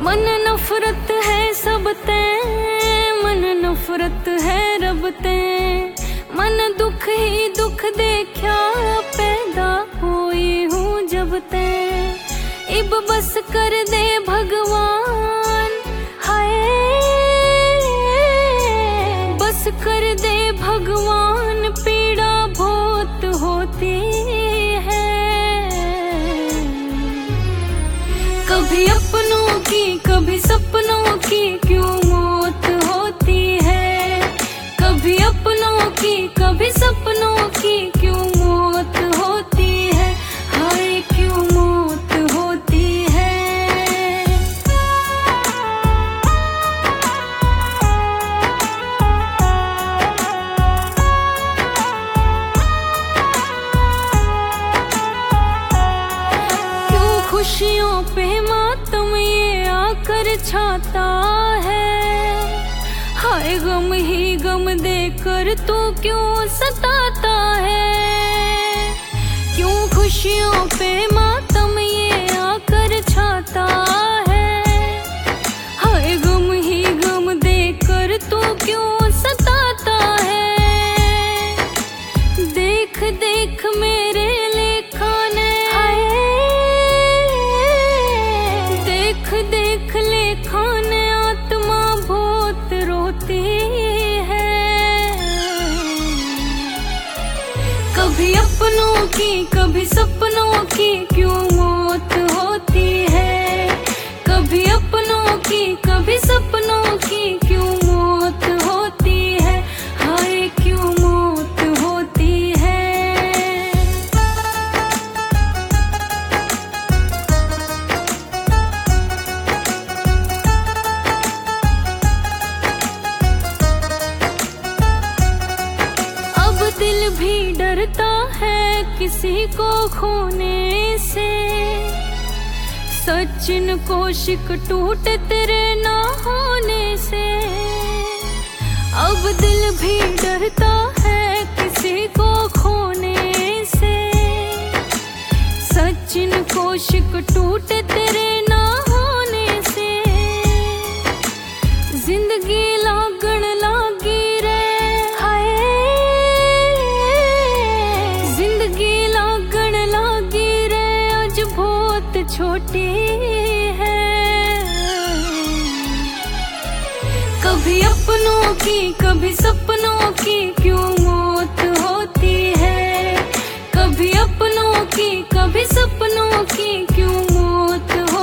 मन नफरत है सब ते, मन नफरत है रब ते। मन दुख ही दुख देखा पैदा हुई हूँ जब ते। इब बस कर दे भगवान, हाय बस कर दे भगवान, पीड़ा बहुत होती है। कभी अपनों की कभी सपनों की क्यों मौत होती है। कभी अपनों की कभी सपनों की क्यों मौत होती है। हाय क्यों मौत होती है। क्यों खुशियों पे मातम ये आकर छाता है। हाय गम ही गम देकर तू क्यों सताता है। क्यों खुशियों पे मातम ये आकर छाता है। हाय गम ही गम देकर तू क्यों सताता है। देख देख मेरे लेखा ने, हाय देख देख लेखा ने आत्मा बहुत रोती है। कभी अपनों की कभी सपनों की क्यों मौत होती है। कभी अपनों की कभी सपनों की क्यों मौत होती है। हाय क्यों मौत होती है। अब दिल भी डरता है किसी को खोने से। सचिन कौशिक टूट तेरे ना होने से। अब दिल भी डरता है किसी को खोने से। सचिन कौशिक टूट तेरे ना होने से। जिंदगी लागण लागी रे, हाय जिंदगी लागण लागी रे आज बहुत छोटी है। कभी अपनों की कभी सपनों की क्यों मौत होती है। कभी अपनों की कभी सपनों की क्यों मौत